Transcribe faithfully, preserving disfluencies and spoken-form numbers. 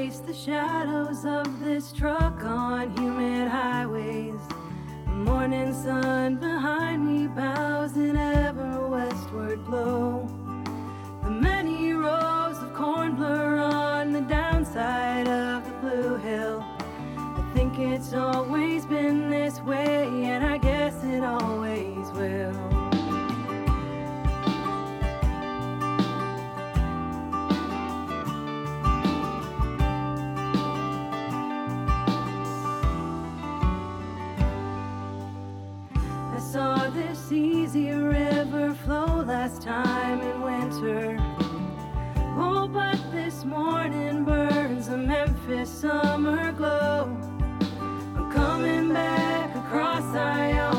chase the shadows of this truck on humid highways. The morning sun behind me bows in ever westward glow. The many rows of corn blur on the downside of the Blue Hill. I think it's always been this way, and I guess it always will. I saw this easy river flow last time in winter. Oh, but this morning burns a Memphis summer glow. I'm coming back across Zion.